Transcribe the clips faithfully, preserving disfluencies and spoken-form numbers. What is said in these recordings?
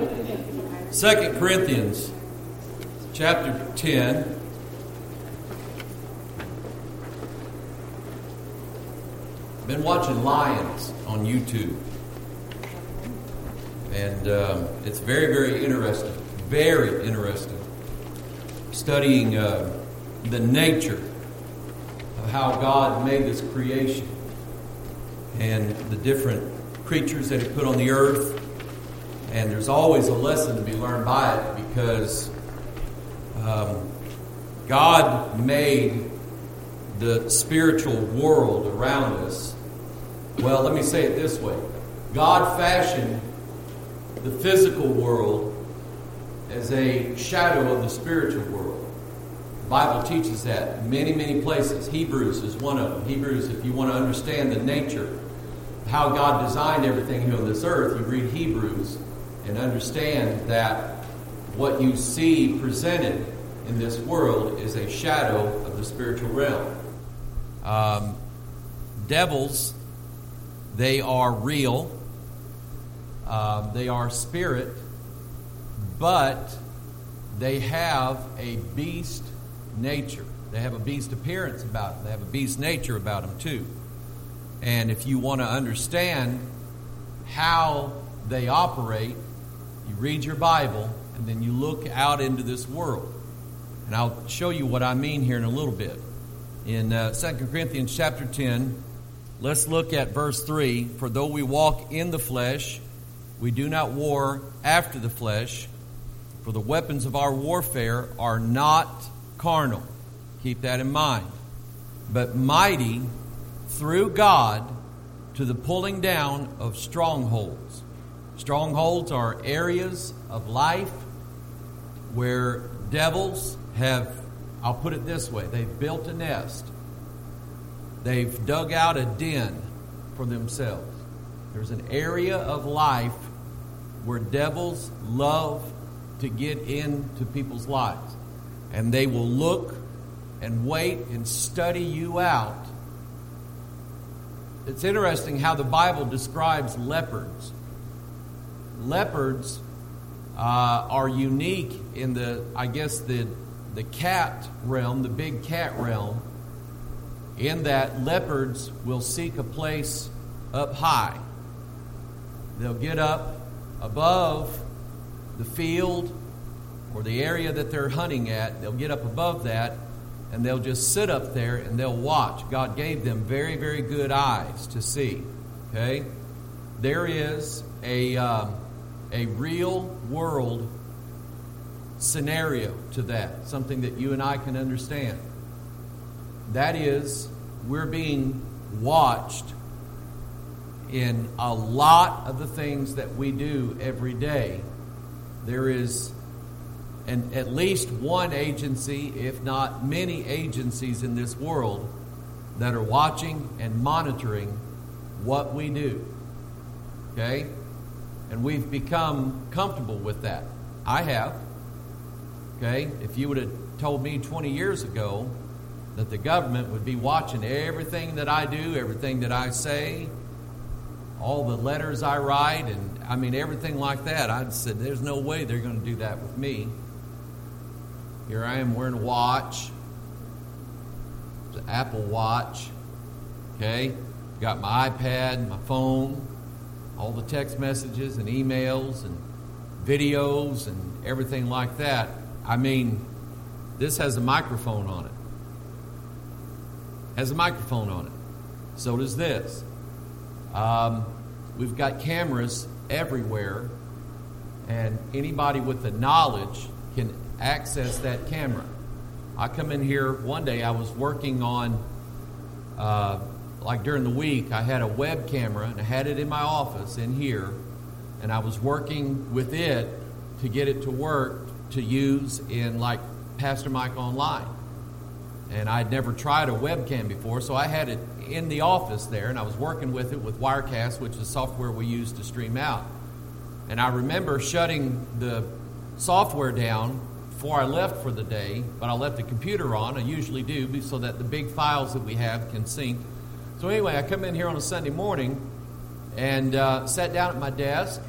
Second Corinthians chapter ten. Been watching Lions on YouTube. And um, it's very, very interesting. Very interesting. Studying uh, the nature of how God made this creation and the different creatures that He put on the earth. And there's always a lesson to be learned by it, because um, God made the spiritual world around us. Well, let me say it this way. God fashioned the physical world as a shadow of the spiritual world. The Bible teaches that in many, many places. Hebrews is one of them. Hebrews, if you want to understand the nature of how God designed everything here on this earth, you read Hebrews and understand that what you see presented in this world is a shadow of the spiritual realm. Um, devils, they are real. Uh, they are spirit, but they have a beast nature. They have a beast appearance about them. They have a beast nature about them too. And if you want to understand how they operate, you read your Bible and then you look out into this world. And I'll show you what I mean here in a little bit. In uh, Second Corinthians chapter ten, let's look at verse three. For though we walk in the flesh, we do not war after the flesh. For the weapons of our warfare are not carnal. Keep that in mind. But mighty through God to the pulling down of strongholds. Strongholds are areas of life where devils have, I'll put it this way, they've built a nest. They've dug out a den for themselves. There's an area of life where devils love to get into people's lives. And they will look and wait and study you out. It's interesting how the Bible describes leopards. Leopards uh, are unique in the, I guess, the, the cat realm, the big cat realm, in that leopards will seek a place up high. They'll get up above the field or the area that they're hunting at. They'll get up above that and they'll just sit up there and they'll watch. God gave them very, very good eyes to see. Okay? There is a, um, a real world scenario to that, something that you and I can understand. That is, we're being watched in a lot of the things that we do every day. There is an, at least one agency, if not many agencies in this world that are watching and monitoring what we do. Okay? And we've become comfortable with that. I have. Okay? If you would have told me twenty years ago that the government would be watching everything that I do, everything that I say, all the letters I write, and I mean everything like that, I'd said, there's no way they're going to do that with me. Here I am wearing a watch. It's an Apple Watch. Okay? Got my iPad, my phone, all the text messages and emails and videos and everything like that. I mean, this has a microphone on it. Has a microphone on it. So does this. Um, we've got cameras everywhere, and anybody with the knowledge can access that camera. I come in here one day, I was working on, uh, like during the week, I had a web camera, and I had it in my office in here, and I was working with it to get it to work to use in like Pastor Mike Online. And I'd never tried a webcam before, so I had it in the office there, and I was working with it with Wirecast, which is software we use to stream out. And I remember shutting the software down before I left for the day, but I left the computer on. I usually do, so that the big files that we have can sync. So anyway, I come in here on a Sunday morning and uh, sat down at my desk,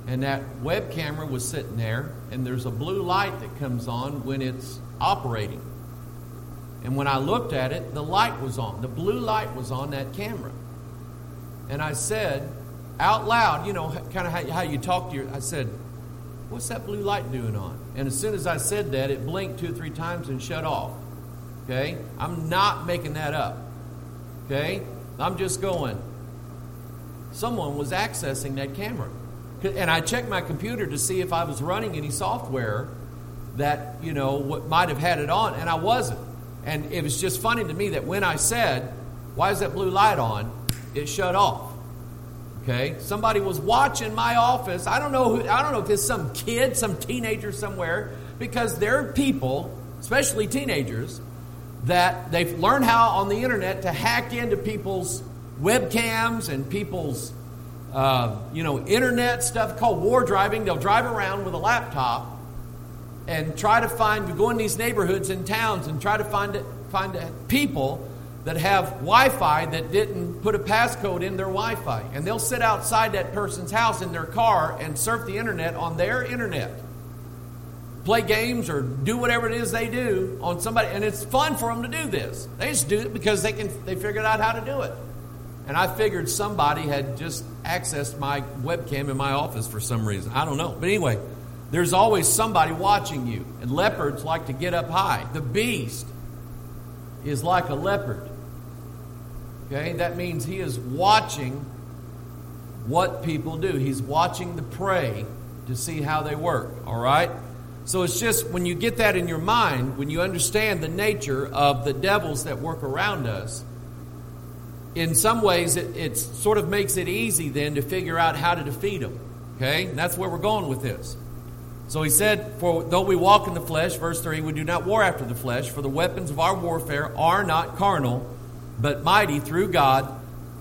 And that web camera was sitting there, and there's a blue light that comes on when it's operating. And when I looked at it, the light was on. The blue light was on that camera. And I said, out loud, you know, kind of how, how you talk to your, I said, what's that blue light doing on? And as soon as I said that, it blinked two or three times and shut off. Okay? I'm not making that up. Okay? I'm just going, someone was accessing that camera. And I checked my computer to see if I was running any software that, you know, what might have had it on, and I wasn't. And it was just funny to me that when I said, why is that blue light on? It shut off. Okay? Somebody was watching my office. I don't know who, I don't know if it's some kid, some teenager somewhere, because there are people, especially teenagers, that they've learned how on the internet to hack into people's webcams and people's uh, you know, internet stuff called war driving. They'll drive around with a laptop and try to find, go in these neighborhoods and towns and try to find find people that have Wi-Fi that didn't put a passcode in their Wi-Fi. And they'll sit outside that person's house in their car and surf the internet on their internet. Play games or do whatever it is they do on somebody. And it's fun for them to do this. They just do it because they can. They figured out how to do it. And I figured somebody had just accessed my webcam in my office for some reason. I don't know. But anyway, there's always somebody watching you. And leopards like to get up high. The beast is like a leopard. Okay? That means he is watching what people do. He's watching the prey to see how they work. All right? So it's just when you get that in your mind, when you understand the nature of the devils that work around us, in some ways, it, it sort of makes it easy then to figure out how to defeat them. Okay? And that's where we're going with this. So he said, for though we walk in the flesh, verse three, we do not war after the flesh, for the weapons of our warfare are not carnal, but mighty through God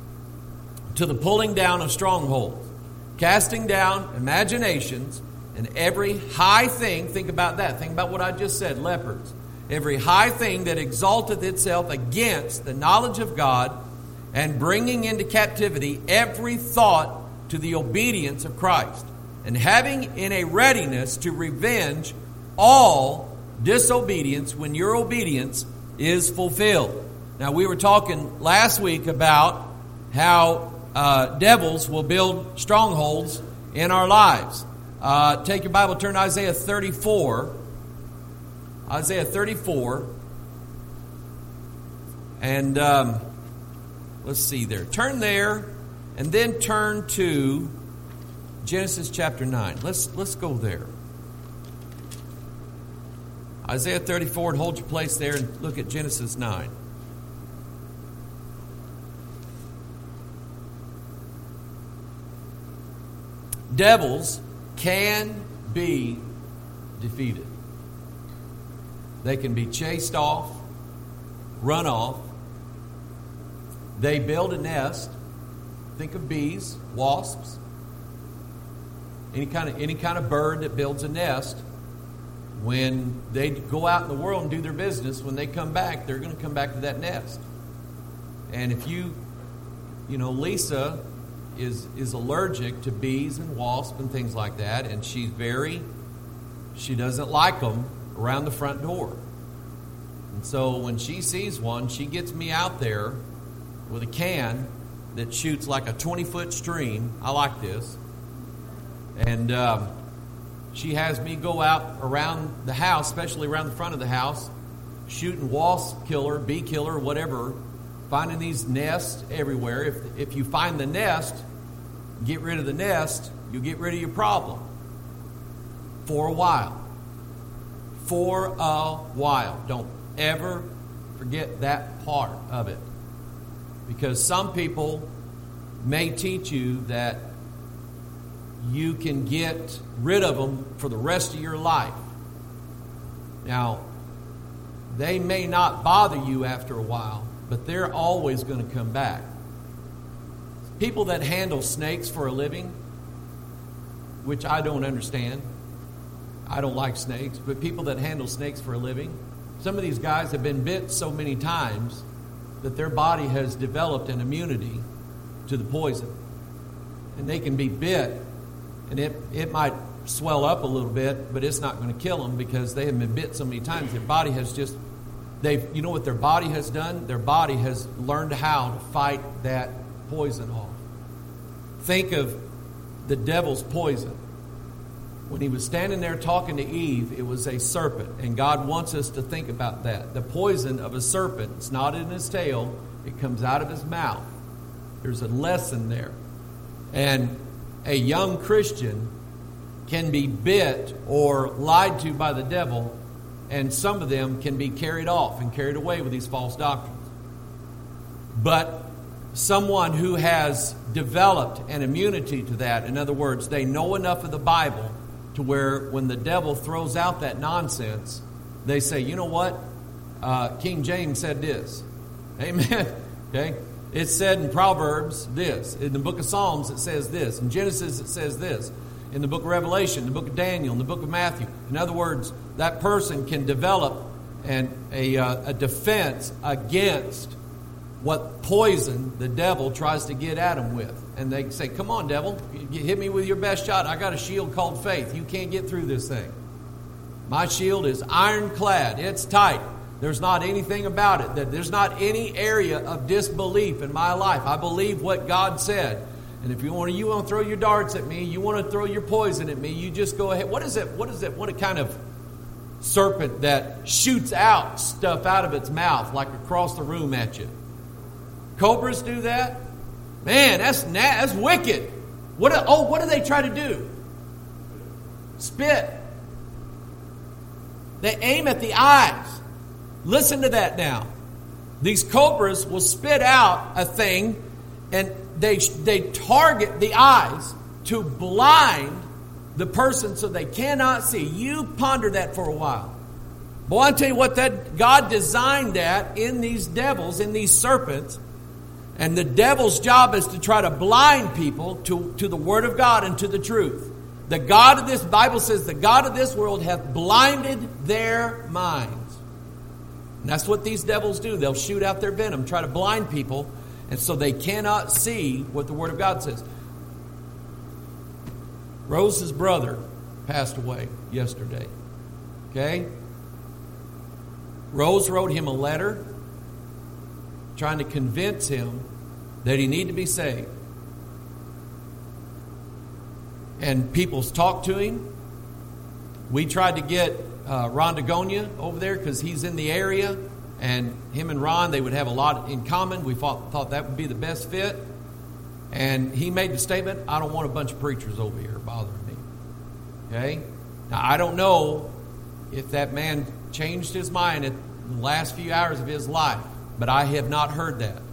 to the pulling down of strongholds, casting down imaginations and every high thing, think about that, think about what I just said, leopards, every high thing that exalteth itself against the knowledge of God, and bringing into captivity every thought to the obedience of Christ, and having in a readiness to revenge all disobedience when your obedience is fulfilled. Now, we were talking last week about how uh, devils will build strongholds in our lives. Uh, take your Bible, turn to Isaiah thirty-four. Isaiah thirty-four. And um, let's see there. Turn there and then turn to Genesis chapter nine. Let's, let's go there. Isaiah thirty-four, and hold your place there and look at Genesis nine. Devils can be defeated. They can be chased off, run off. They build a nest. Think of bees, wasps, any kind of any kind of bird that builds a nest. When they go out in the world and do their business, when they come back, they're going to come back to that nest. And if you, you know, Lisa is is allergic to bees and wasps and things like that, and she's very, she doesn't like them around the front door. And so when she sees one, she gets me out there with a can that shoots like a twenty-foot stream. I like this. And um, she has me go out around the house, especially around the front of the house, shooting wasp killer, bee killer, whatever, finding these nests everywhere. If if you find the nest, get rid of the nest, you'll get rid of your problem. For a while. For a while. Don't ever forget that part of it. Because some people may teach you that you can get rid of them for the rest of your life. Now, they may not bother you after a while, but they're always going to come back. People that handle snakes for a living, which I don't understand. I don't like snakes, but people that handle snakes for a living, some of these guys have been bit so many times that their body has developed an immunity to the poison. And they can be bit And it, it might swell up a little bit, but it's not going to kill them because they have been bit so many times. Their body has just, they've, you know what their body has done? Their body has learned how to fight that poison off. Think of the devil's poison. When he was standing there talking to Eve, it was a serpent. And God wants us to think about that. The poison of a serpent, it's not in his tail, it comes out of his mouth. There's a lesson there. And a young Christian can be bit or lied to by the devil, and some of them can be carried off and carried away with these false doctrines. But someone who has developed an immunity to that, in other words, they know enough of the Bible to where when the devil throws out that nonsense, they say, you know what? Uh, King James said this. Amen. Okay? It said in Proverbs this. In the book of Psalms it says this. In Genesis it says this. In the book of Revelation, the book of Daniel, in the book of Matthew. In other words, that person can develop an, a, uh, a defense against what poison the devil tries to get at him with. And they say, come on, devil, you hit me with your best shot. I got a shield called faith. You can't get through this thing. My shield is ironclad. It's tight. There's not anything about it. That there's not any area of disbelief in my life. I believe what God said. And if you want to, you want to throw your darts at me, you want to throw your poison at me, you just go ahead. What is it? What is it? What a kind of serpent that shoots out stuff out of its mouth like across the room at you? Cobras do that? Man, that's na- that's wicked. What? Do, oh, what do they try to do? Spit. They aim at the eyes. Listen to that now. These cobras will spit out a thing, and they they target the eyes to blind the person so they cannot see. You ponder that for a while. Boy, I tell you what, that God designed that in these devils, in these serpents. And the devil's job is to try to blind people to, to the Word of God and to the truth. The God of this, Bible says, the God of this world hath blinded their minds. And that's what these devils do. They'll shoot out their venom, try to blind people, and so they cannot see what the Word of God says. Rose's brother passed away yesterday. Okay? Rose wrote him a letter trying to convince him that he needed to be saved. And people's talked to him. We tried to get uh, Ron Dagonia over there because he's in the area, and him and Ron, they would have a lot in common. We thought, thought that would be the best fit. And he made the statement, I don't want a bunch of preachers over here bothering me. Okay? Now, I don't know if that man changed his mind in the last few hours of his life, but I have not heard that.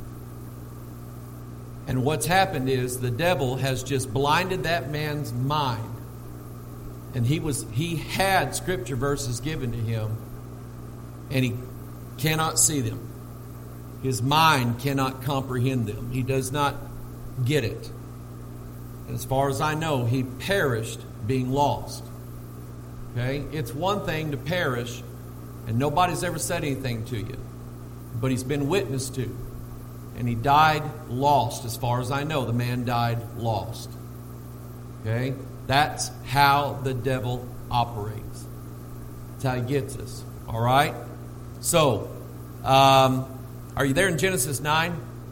And what's happened is the devil has just blinded that man's mind. And he was he had scripture verses given to him, and he cannot see them. His mind cannot comprehend them. He does not get it. And as far as I know, he perished being lost. Okay? It's one thing to perish, and nobody's ever said anything to you. But he's been witnessed to. And he died lost, as far as I know. The man died lost. Okay? That's how the devil operates. That's how he gets us. All right? So, um, are you there in Genesis nine?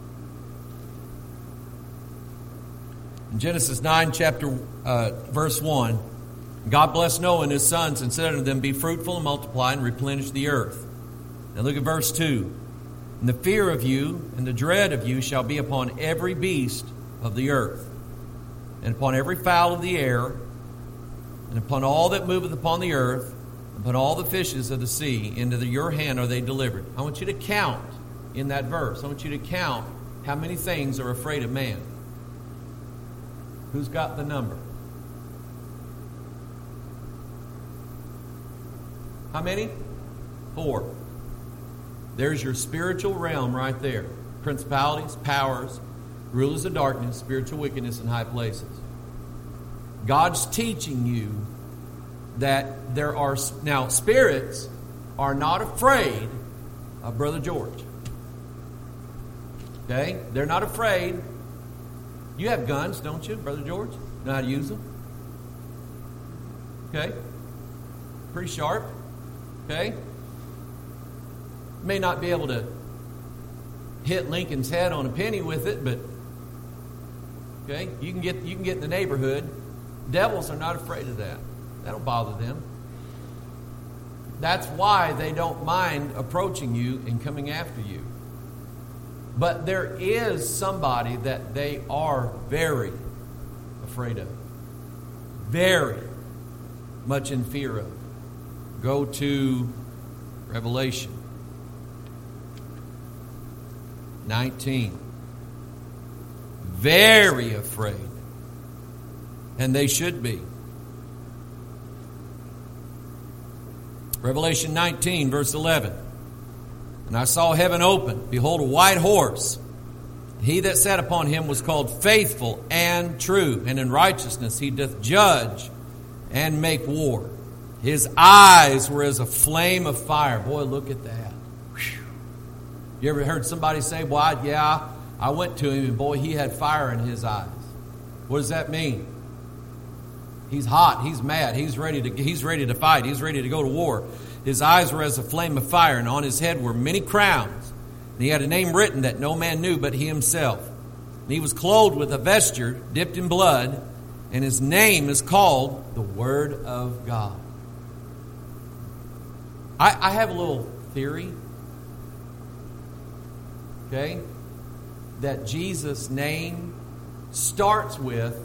In Genesis nine, chapter, uh, verse one, God blessed Noah and his sons and said unto them, be fruitful and multiply and replenish the earth. Now look at verse two. And the fear of you and the dread of you shall be upon every beast of the earth, and upon every fowl of the air, and upon all that moveth upon the earth, upon all the fishes of the sea. Into the, your hand are they delivered. I want you to count in that verse. I want you to count how many things are afraid of man. Who's got the number? How many? Four. There's your spiritual realm right there. Principalities, powers, rulers of darkness, spiritual wickedness in high places. God's teaching you that there are... Now, spirits are not afraid of Brother George. Okay? They're not afraid. You have guns, don't you, Brother George? Know how to use them? Okay? Pretty sharp. Okay? May not be able to hit Lincoln's head on a penny with it, but okay, you can get you can get in the neighborhood. Devils are not afraid of that. That don't bother them. That's why they don't mind approaching you and coming after you. But there is somebody that they are very afraid of. Very much in fear of. Go to Revelation nineteen. Very afraid. And they should be. Revelation nineteen, verse eleven. And I saw heaven open. Behold, a white horse. He that sat upon him was called Faithful and True. And in righteousness he doth judge and make war. His eyes were as a flame of fire. Boy, look at that. Whew. You ever heard somebody say, well, I, yeah, I went to him and boy, he had fire in his eyes. What does that mean? He's hot. He's mad. He's ready to, he's ready to fight. He's ready to go to war. His eyes were as a flame of fire, and on his head were many crowns. And he had a name written that no man knew but he himself. And he was clothed with a vesture dipped in blood, and his name is called the Word of God. I, I have a little theory, okay, that Jesus' name starts with,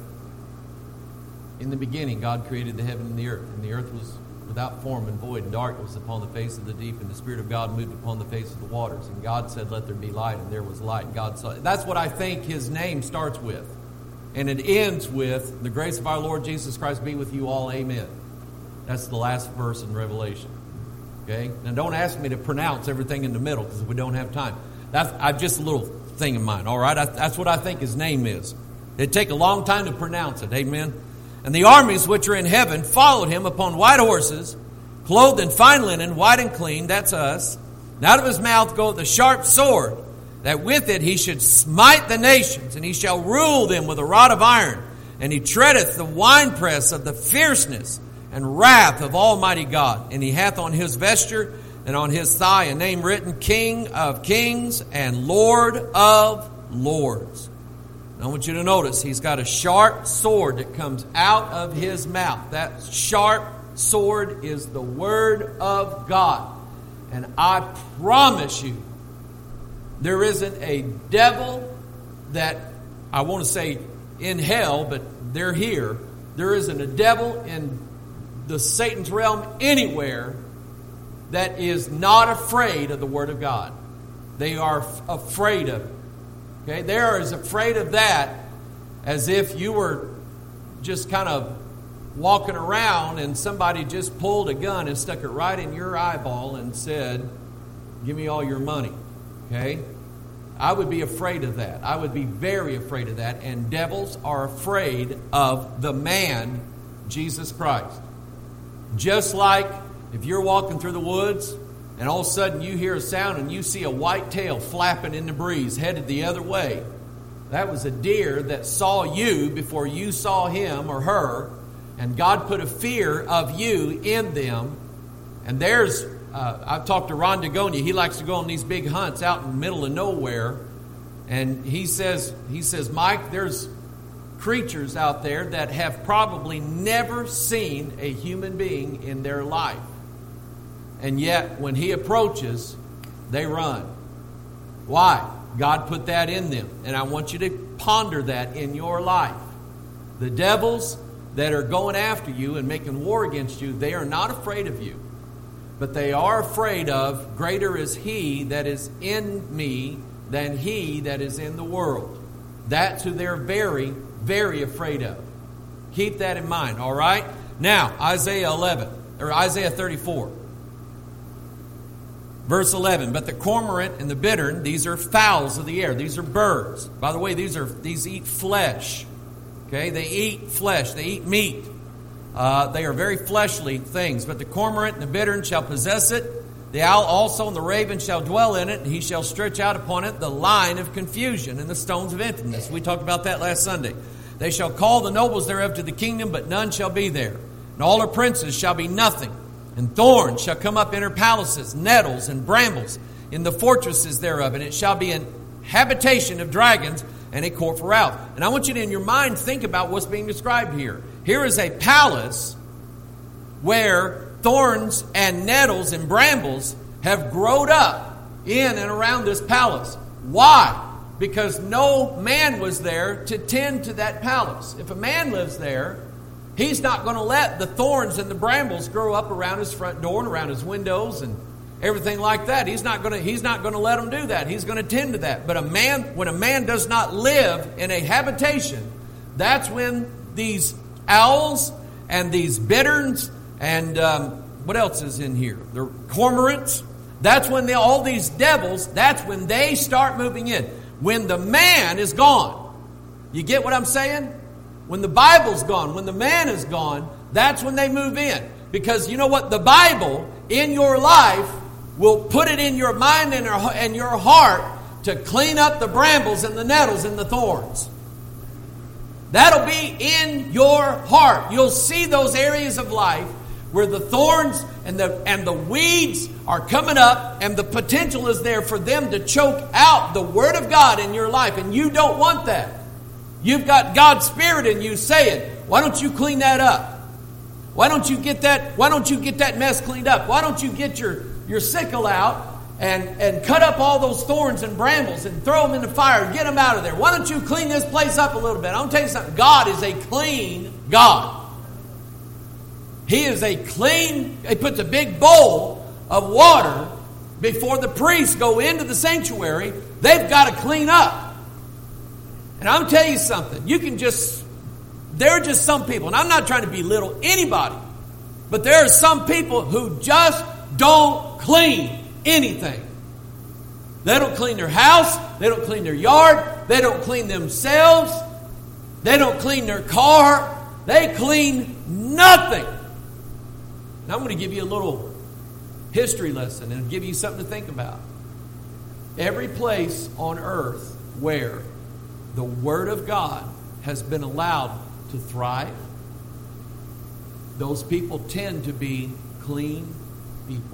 in the beginning, God created the heaven and the earth, and the earth was without form and void, and darkness upon the face of the deep, and the Spirit of God moved upon the face of the waters. And God said, let there be light, and there was light. And God saw it. That's what I think his name starts with. And it ends with, the grace of our Lord Jesus Christ be with you all, amen. That's the last verse in Revelation. Okay? Now don't ask me to pronounce everything in the middle, because we don't have time. That's I've just a little thing in mind, all right? I, that's what I think his name is. It'd take a long time to pronounce it, amen? And the armies which are in heaven followed him upon white horses, clothed in fine linen, white and clean, that's us. And out of his mouth goeth a sharp sword, that with it he should smite the nations, and he shall rule them with a rod of iron. And he treadeth the winepress of the fierceness and wrath of Almighty God. And he hath on his vesture and on his thigh a name written, King of Kings and Lord of Lords. I want you to notice he's got a sharp sword that comes out of his mouth. That sharp sword is the Word of God. And I promise you, there isn't a devil that, I want to say in hell, but they're here. There isn't a devil in the Satan's realm anywhere that is not afraid of the Word of God. They are f- afraid of it. Okay, they are as afraid of that as if you were just kind of walking around and somebody just pulled a gun and stuck it right in your eyeball and said, give me all your money. Okay? I would be afraid of that. I would be very afraid of that. And devils are afraid of the man, Jesus Christ. Just like if you're walking through the woods and all of a sudden you hear a sound and you see a white tail flapping in the breeze headed the other way. That was a deer that saw you before you saw him or her. And God put a fear of you in them. And there's, uh, I've talked to Ron Dagonia. He likes to go on these big hunts out in the middle of nowhere. And he says, he says, Mike, there's creatures out there that have probably never seen a human being in their life. And yet, when he approaches, they run. Why? God put that in them. And I want you to ponder that in your life. The devils that are going after you and making war against you, they are not afraid of you. But they are afraid of, greater is he that is in me than he that is in the world. That's who they're very, very afraid of. Keep that in mind, all right? Now, Isaiah eleven, or Isaiah thirty-four. Verse eleven, but the cormorant and the bittern, these are fowls of the air. These are birds. By the way, these are these eat flesh. Okay, they eat flesh. They eat meat. Uh, they are very fleshly things. But the cormorant and the bittern shall possess it. The owl also and the raven shall dwell in it. And he shall stretch out upon it the line of confusion and the stones of infamous. We talked about that last Sunday. They shall call the nobles thereof to the kingdom, but none shall be there. and all her princes shall be nothing. And thorns shall come up in her palaces, nettles and brambles in the fortresses thereof. And it shall be an habitation of dragons and a court for owls. And I want you to, in your mind, think about what's being described here. Here is a palace where thorns and nettles and brambles have grown up in and around this palace. Why? Because no man was there to tend to that palace. If a man lives there, he's not going to let the thorns and the brambles grow up around his front door and around his windows and everything like that. He's not going to, he's not going to let them do that. He's going to tend to that. But a man, when a man does not live in a habitation, that's when these owls and these bitterns and um, what else is in here? The cormorants. That's when they, all these devils, that's when they start moving in. When the man is gone. You get what I'm saying? When the Bible's gone, when the man is gone, that's when they move in. Because you know what? The Bible in your life will put it in your mind and your, and your heart to clean up the brambles and the nettles and the thorns. That'll be in your heart. You'll see those areas of life where the thorns and the and the weeds are coming up, and the potential is there for them to choke out the Word of God in your life. And you don't want that. You've got God's Spirit in you saying, why don't you clean that up? Why don't you get that, why don't you get that mess cleaned up? Why don't you get your, your sickle out and, and cut up all those thorns and brambles and throw them in the fire and get them out of there? Why don't you clean this place up a little bit? I'm going to tell you something. God is a clean God. He is a clean, he puts a big bowl of water before the priests go into the sanctuary. They've got to clean up. And I'm telling you something. You can just, there are just some people, and I'm not trying to belittle anybody, but there are some people who just don't clean anything. They don't clean their house. They don't clean their yard. They don't clean themselves. They don't clean their car. They clean nothing. And I'm going to give you a little history lesson and give you something to think about. Every place on earth where the Word of God has been allowed to thrive, those people tend to be clean people.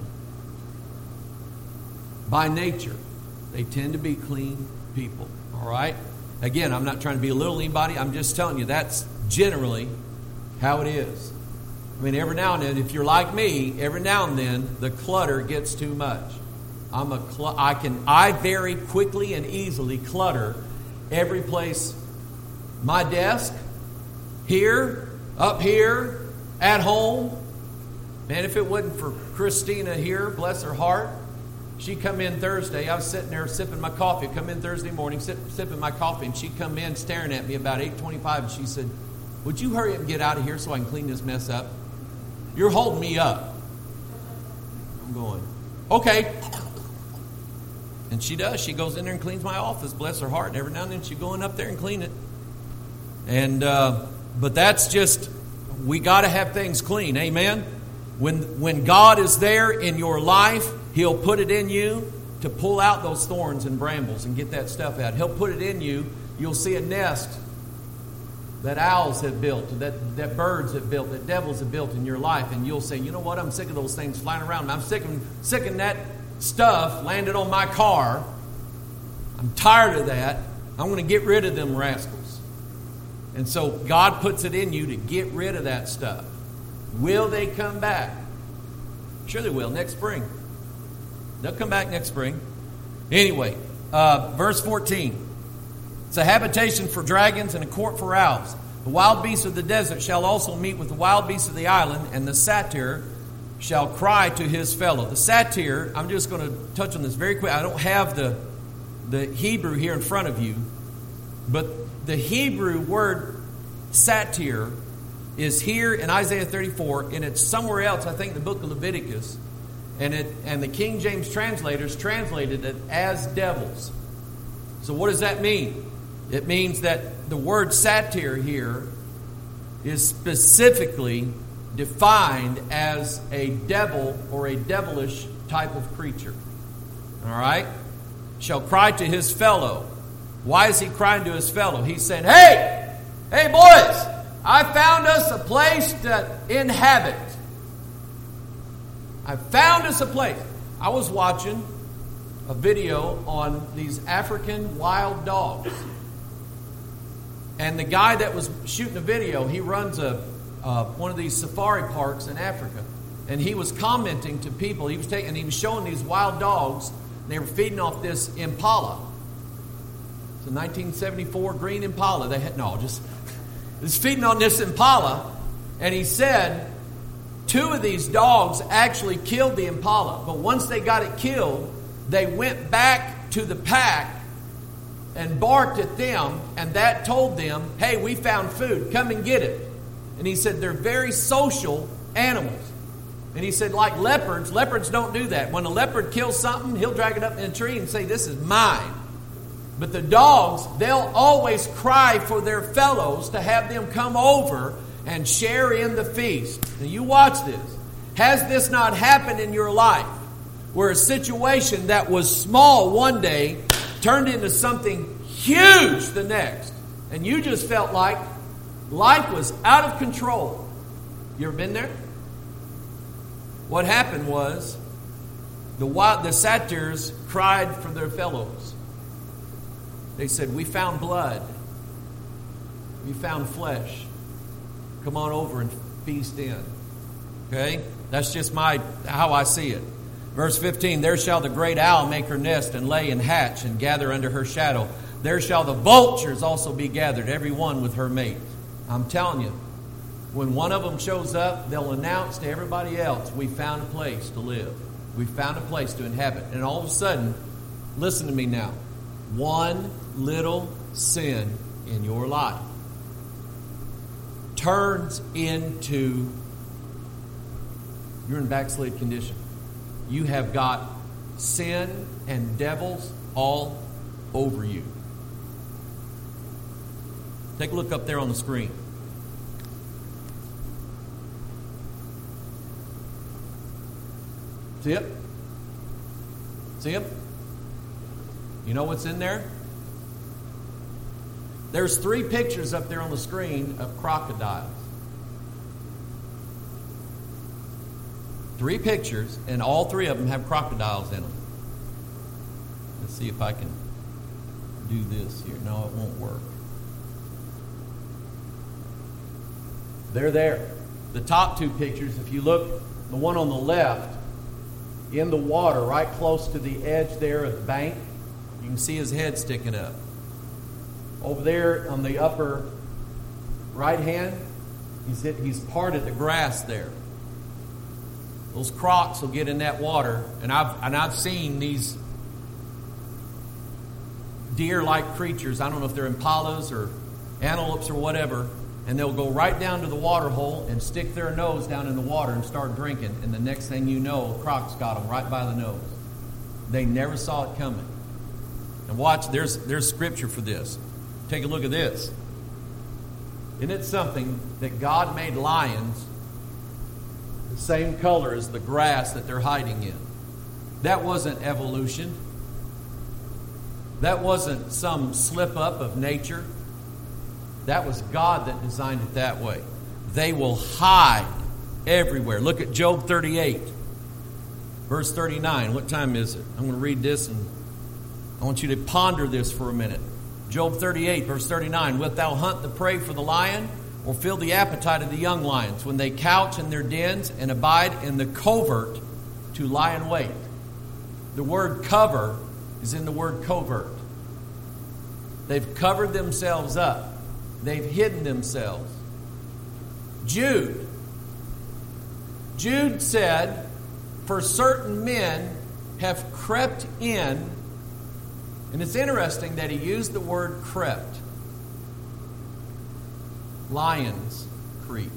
By nature, they tend to be clean people. All right? Again, I'm not trying to belittle anybody. I'm just telling you that's generally how it is. I mean, every now and then, if you're like me, every now and then the clutter gets too much. I'm a cl- I can I very quickly and easily clutter every place. My desk, here, up here, at home. Man, if it wasn't for Christina here, bless her heart, she come in Thursday. I was sitting there sipping my coffee. Come in Thursday morning, sip, sipping my coffee, and she come in staring at me about eight twenty-five, and she said, "Would you hurry up and get out of here so I can clean this mess up? You're holding me up." I'm going, okay. And she does. She goes in there and cleans my office. Bless her heart. And every now and then she's going up there and clean it. And uh, but that's just, we got to have things clean. Amen. When when God is there in your life, He'll put it in you to pull out those thorns and brambles and get that stuff out. He'll put it in you. You'll see a nest that owls have built, that, that birds have built, that devils have built in your life. And you'll say, you know what, I'm sick of those things flying around. I'm sick of, sick of that stuff landed on my car. I'm tired of that. I'm going to get rid of them rascals. And so God puts it in you to get rid of that stuff. Will they come back? Sure they will, next spring. They'll come back next spring. Anyway, uh, verse fourteen. It's a habitation for dragons and a court for owls. The wild beasts of the desert shall also meet with the wild beasts of the island, and the satyr shall cry to his fellow. The satyr, I'm just going to touch on this very quick. I don't have the, the Hebrew here in front of you, but the Hebrew word satyr is here in Isaiah thirty-four, and it's somewhere else, I think, in the book of Leviticus. And it and the King James translators translated it as devils. So what does that mean? It means that the word satyr here is specifically defined as a devil or a devilish type of creature. All right? Shall cry to his fellow. Why is he crying to his fellow? He's saying, hey, hey boys, I found us a place to inhabit. I found us a place. I was watching a video on these African wild dogs. And the guy that was shooting the video, he runs a uh, one of these safari parks in Africa. And he was commenting to people. He was taking, he was showing these wild dogs. And they were feeding off this Impala. It's a nineteen seventy-four green Impala. They had no, just it was feeding on this Impala. And he said two of these dogs actually killed the Impala. But once they got it killed, they went back to the pack and barked at them, and that told them, hey, we found food, come and get it. And he said they're very social animals. And he said, like leopards, leopards don't do that. When a leopard kills something, he'll drag it up in a tree and say, this is mine. But the dogs, they'll always cry for their fellows to have them come over and share in the feast. Now you watch this. Has this not happened in your life? Where a situation that was small one day turned into something huge the next. And you just felt like life was out of control. You ever been there? What happened was the wild, the satyrs cried for their fellows. They said, we found blood. We found flesh. Come on over and feast in. Okay? That's just my how I see it. Verse fifteen, there shall the great owl make her nest and lay and hatch and gather under her shadow. There shall the vultures also be gathered, every one with her mate. I'm telling you, when one of them shows up, they'll announce to everybody else, we found a place to live. We found a place to inhabit. And all of a sudden, listen to me now, one little sin in your life turns into, you're in backslid condition. You have got sin and devils all over you. Take a look up there on the screen. See it? See it? You know what's in there? There's three pictures up there on the screen of crocodiles. Three pictures, and all three of them have crocodiles in them. Let's see if I can do this here. No, it won't work. They're there. The top two pictures, if you look, the one on the left, in the water, right close to the edge there of the bank, you can see his head sticking up. Over there on the upper right hand, he's, hit, he's parted the grass there. Those crocs will get in that water, and I've and I've seen these deer-like creatures. I don't know if they're impalas or antelopes or whatever, and they'll go right down to the water hole and stick their nose down in the water and start drinking. And the next thing you know, a croc's got them right by the nose. They never saw it coming. And watch, there's there's scripture for this. Take a look at this. Isn't it something that God made lions the same color as the grass that they're hiding in? That wasn't evolution. That wasn't some slip up of nature. That was God that designed it that way. They will hide everywhere. Look at Job thirty-eight, verse thirty-nine. What time is it? I'm going to read this, and I want you to ponder this for a minute. Job thirty-eight, verse thirty-nine. Wilt thou hunt the prey for the lion, or fill the appetite of the young lions, when they couch in their dens and abide in the covert to lie in wait? The word cover is in the word covert. They've covered themselves up. They've hidden themselves. Jude. Jude said, for certain men have crept in. And it's interesting that he used the word crept. Lions creep.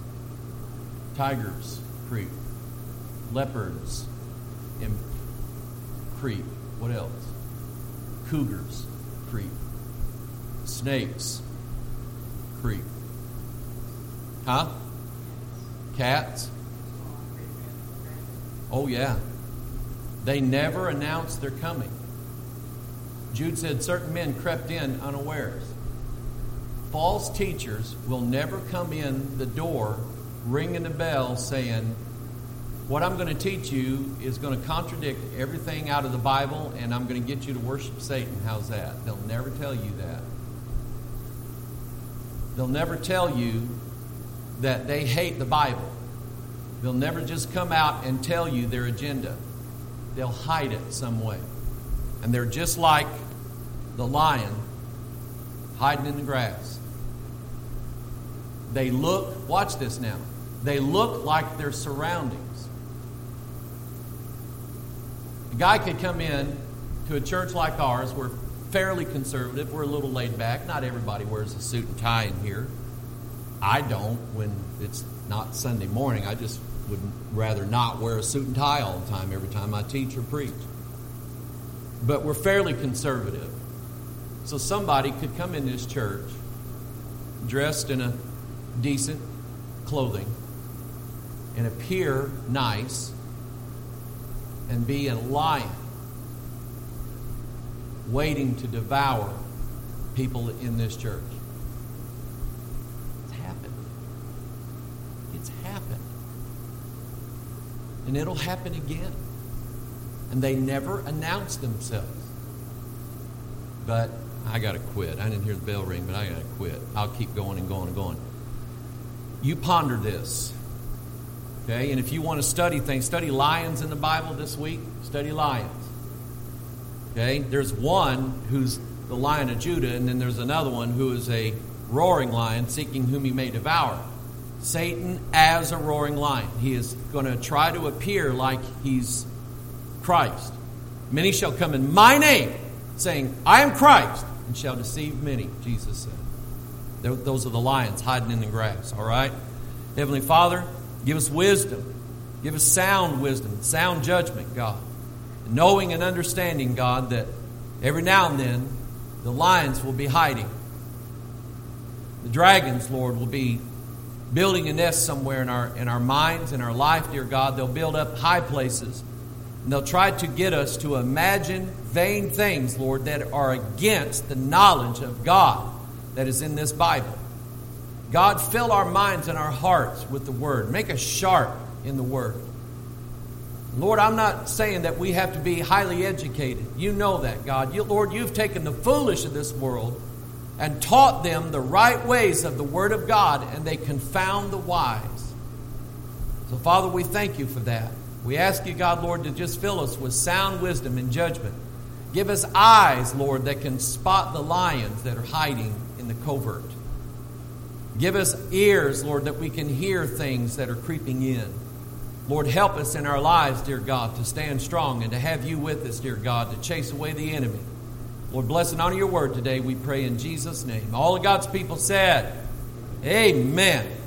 Tigers creep. Leopards imp- creep. What else? Cougars creep. Snakes creep. Huh? Cats? Oh, yeah. They never announce they're coming. Jude said certain men crept in unawares. false teachers will never come in the door ringing the bell saying, what I'm going to teach you is going to contradict everything out of the Bible, and I'm going to get you to worship Satan. How's that? They'll never tell you that. They'll never tell you that they hate the Bible. They'll never just come out and tell you their agenda. They'll hide it some way. And they're just like the lion hiding in the grass. They look, watch this now, they look like their surroundings. A guy could come in to a church like ours. We're fairly conservative. We're a little laid back. Not everybody wears a suit and tie in here. I don't when it's not Sunday morning. I just would rather not wear a suit and tie all the time every time I teach or preach. But we're fairly conservative. So somebody could come in this church dressed in a decent clothing and appear nice and be a lion waiting to devour people in this church. It's happened. It's happened. And it'll happen again. And they never announce themselves. But I got to quit. I didn't hear the bell ring, but I got to quit. I'll keep going and going and going. You ponder this. Okay? And if you want to study things, study lions in the Bible this week. Study lions. Okay? There's one who's the Lion of Judah, and then there's another one who is a roaring lion seeking whom he may devour. Satan as a roaring lion. He is going to try to appear like he's Christ. Many shall come in my name, saying, I am Christ, and shall deceive many, Jesus said. Those are the lions hiding in the grass, all right? Heavenly Father, give us wisdom. Give us sound wisdom, sound judgment, God. Knowing and understanding, God, that every now and then the lions will be hiding. The dragons, Lord, will be building a nest somewhere in our in our minds, in our life, dear God. They'll build up high places. And they'll try to get us to imagine vain things, Lord, that are against the knowledge of God that is in this Bible. God, fill our minds and our hearts with the Word. Make us sharp in the Word. Lord, I'm not saying that we have to be highly educated. You know that, God. You, Lord, you've taken the foolish of this world and taught them the right ways of the Word of God, and they confound the wise. So, Father, we thank you for that. We ask you, God, Lord, to just fill us with sound wisdom and judgment. Give us eyes, Lord, that can spot the lions that are hiding in the covert. Give us ears, Lord, that we can hear things that are creeping in. Lord, help us in our lives, dear God, to stand strong and to have you with us, dear God, to chase away the enemy. Lord, bless and honor your word today, we pray in Jesus' name. All of God's people said, amen.